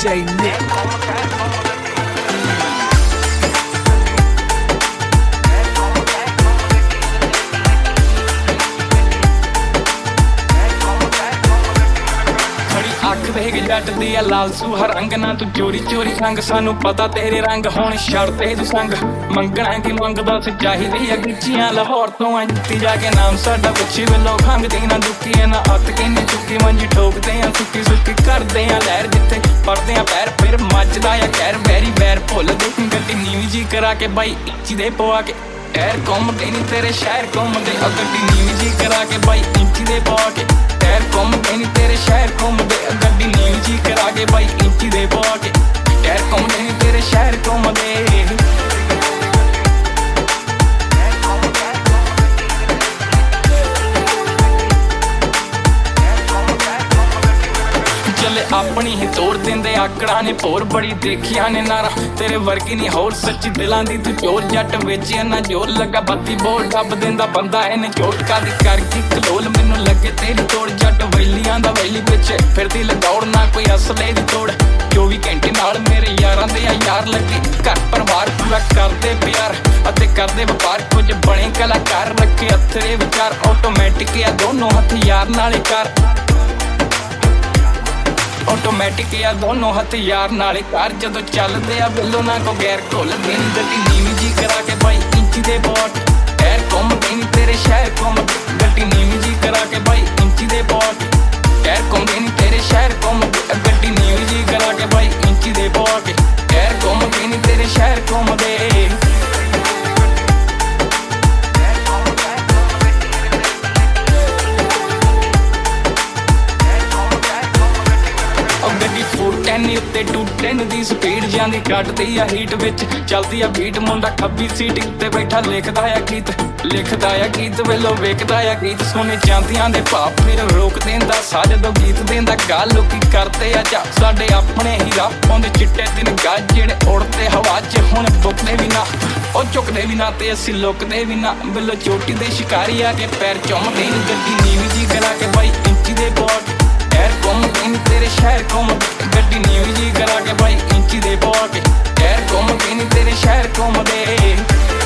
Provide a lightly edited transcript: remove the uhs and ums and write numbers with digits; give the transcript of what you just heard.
DJ Nick. ਅੱਖ ਦੇਖ ਜੱਟ ਦੀ ਆ ਲਾਲਸੂ ਹਰ ਰੰਗ ਨਾ ਤੂੰ ਚੋਰੀ ਚੋਰੀ ਸੰਗ ਸਾਨੂੰ ਪਤਾ ਤੇਰੇ ਰੰਗ ਹੁਣ ਛੱਡਦੇ ਤੂੰ ਸੰਗ ਮੰਗਣਾ ਕੀ ਮੰਗਦਾ ਸ ਚਾਹੀਦੀ ਆ ਗਿੱਚੀਆਂ ਲਾਹੌਰ ਤੋਂ ਆ ਜੁੱਤੀ ਜਾ ਕੇ ਨਾਮ ਸਾਡਾ ਪੁੱਛੀ ਵੱਲੋਂ ਖੰਗਦੀ ਨਾ ਦੁੱਕੀ ਨਾ ਅੱਤ ਕਿੰਨੀ ਚੁੱਕੀ ਮੰਜੀ ਠੋਕਦੇ ਆ ਸੁੱਕੀ ਸੁੱਕੀ ਕਰਦੇ ਆ ਲਹਿਰ ਜਿੱਥੇ ਪੜਦੇ ਆ ਪੈਰ ਫਿਰ ਮੱਚਦਾ ਆ ਕਹਿਰ ਵੈਰੀ ਵੈਰ ਭੁੱਲਦੇ ਗੱਡੀ ਨੀਵੀਂ ਜੀ ਕਰਾ ਕੇ ਬਾਈ ਇੰਚੀ ਦੇ ਪਵਾ ਕੇ ਟਾਇਰ ਘੁੰਮਦੇ ਨੀ ਤੇਰੇ ਸ਼ਹਿਰ ਘੁੰਮਦੇ ਗੱਡੀ ਨੀਵੀਂ ਜੀ ਕਰਾ ਕੇ ਬਾਈ ਇੰਚੀ ਦੇ ਪਵਾ ਕੇ ਟਾਇਰ ਘੁੰਮਦੇ ਨੀ ਤੇਰੇ ਸ਼ਹਿਰ ਘੁੰਮਦੇ ਗੱਡੀ ਨੀਵੀਂ ਜੀ ਕਰਾ ਕੇ ਬਾਈ ਇੰਚੀ ਦੇ ਪਵਾ ਕੇ ਟਾਇਰ ਘੁੰਮਦੇ ਨੀ ਤੇਰੇ ਸ਼ਹਿਰ ਘੁੰਮਦੇ ਆਪਣੀ ਹੀ ਤੋੜ ਦਿੰਦੇ ਆਕੜਾਂ ਨੇ ਭੋਰ ਬੜੀ ਦੇਖੀਆਂ ਨੇ ਨਾਰਾ ਤੇਰੇ ਵਰਗੀ ਨਹੀਂ ਹੋਰ ਸੱਚੀ ਦਿਲਾਂ ਦੀ ਤੂੰ ਚੋਰ ਜੱਟ ਵਿੱਚ ਇੰਨਾ ਜ਼ੋਰ ਲੱਗਾ ਬੱਤੀ ਬੋਲ ਡੱਬ ਦਿੰਦਾ ਬੰਦਾ ਇਹਨੇ ਝੋਟਕਾ ਦੀ ਕਰਕੇ ਕਲੋਲ ਮੈਨੂੰ ਲੱਗੇ ਤੇਰੀ ਤੋੜ ਜੱਟ ਵੈਲੀਆਂ ਦਾ ਵੈਲੀ ਪਿੱਛੇ ਫਿਰਦੀ ਲਗੌੜ ਨਾ ਕੋਈ ਅਸਲੇ ਦੀ ਤੋੜ 24 ਘੰਟੇ ਨਾਲ ਮੇਰੇ ਯਾਰਾਂ ਦੇ ਆ ਯਾਰ ਲੱਗੇ ਘਰ ਪਰਿਵਾਰ ਪੂਰਾ ਕਰਦੇ ਪਿਆਰ ਅਤੇ ਕਰਦੇ ਵਪਾਰ ਕੁਝ ਬਣੇ ਕਲਾਕਾਰ ਰੱਖੇ ਅਥਰੇ ਵਿਚਾਰ ਆਟੋਮੈਟਿਕ ਆ ਦੋਨੋਂ ਹਥਿਆਰ ਨਾਲੇ ਕਰ ਆਟੋਮੈਟਿਕ ਆ ਦੋਨੋਂ ਹਥਿਆਰ ਨਾਲੇ ਕਰ ਜਦੋਂ ਚੱਲਦੇ ਆ ਬਿੱਲੋ ਨਾ ਕੋ ਗੈਰ ਘੁੱਲਦੇ ਨੀ ਗੱਡੀ ਨੀਵੀਂ ਜੀ ਕਰਾ ਕੇ ਬਾਈ ਇੰਚੀ ਦੇ ਬੋਟ ਟਾਇਰ ਘੁੰਮਦੇ ਨੀ ਤੇਰੇ ਸ਼ਹਿਰ ਘੁੰਮਦੇ ਗੱਡੀ ਨੀਵੀਂ ਜੀ ਕਰਾ ਕੇ ਬਾਈ ਇੰਚੀ ਦੇ ਬੋਟ ਟਾਇਰ ਘੁੰਮਦੇ ਨੀ ਤੇਰੇ ਸ਼ਹਿਰ ਘੁੰਮਦੇ ਗੱਡੀ ਨੀਵੀਂ ਜੀ ਕਰਾ ਕੇ ਬਾਈ ਇੰਚੀ ਦੇ ਬੋਟ ਟਾਇਰ ਘੁੰਮਦੇ ਨੀ ਤੇਰੇ ਸ਼ਹਿਰ ਘੁੰਮਦੇ ਟੈਨੀ ਉੱਤੇ 210 ਦੀ ਸਪੀਡ ਜਾਂਦੀ ਕੱਟਦੀ ਆ ਹੀਟ ਵਿੱਚ ਚੱਲਦੀ ਆ ਬੀਟ ਮੁੰਡਾ ਖੱਬੀ ਸੀਟ ਉੱਤੇ ਬੈਠਾ ਲਿਖਦਾ ਆ ਗੀਤ ਵੇਲੋ ਵੇਖਦਾ ਆ ਗੀਤ ਸੁਣੇ ਜਾਂਦੀਆਂ ਦੇ ਭਾਪ ਫਿਰ ਰੋਕ ਦਿੰਦਾ ਸਾ ਜਦੋਂ ਗੀਤ ਦਿੰਦਾ ਗੱਲ ਲੋਕੀ ਕਰਦੇ ਆ ਜਾ ਸਾਡੇ ਆਪਣੇ ਹੀ ਰਾਹ ਪਾਉਂਦੇ ਚਿੱਟੇ ਦਿਨ ਗੱਜ ਜਿਹੜੇ ਉੜਦੇ ਹਵਾ 'ਚ ਹੁਣ ਬੁੱਕਦੇ ਵੀ ਨਾ ਉਹ ਚੁੱਕਦੇ ਵੀ ਨਾ ਤੇ ਅਸੀਂ ਲੁਕਦੇ ਵੀ ਨਾ ਵੇਲੋ ਚੋਟੀ ਦੇ ਸ਼ਿਕਾਰੀ ਆ ਕੇ ਪੈਰ ਚੁੰਮਦੇ ਨੀ ਗੱਡੀ ਨੀਵੀਂ ਜੀ ਕਰਾ ਕੇ ਬਾਈ ਇੰਚੀ ਦੇ ਬੋਟ ਟਾਇਰ ਘੁੰਮਦੇ ਨੀ ਤੇਰੇ ਸ਼ਹਿਰ ਘੁੰਮਦੇ ਗੱਡੀ ਨੀਵੀਂ ਜੀ ਕਰਾ ਕੇ ਬਾਈ ਇੰਚੀ ਦੇ ਪਵਾ ਕੇ ਟਾਇਰ ਘੁੰਮਦੇ ਨੀ ਤੇਰੇ ਸ਼ਹਿਰ ਘੁੰਮਦੇ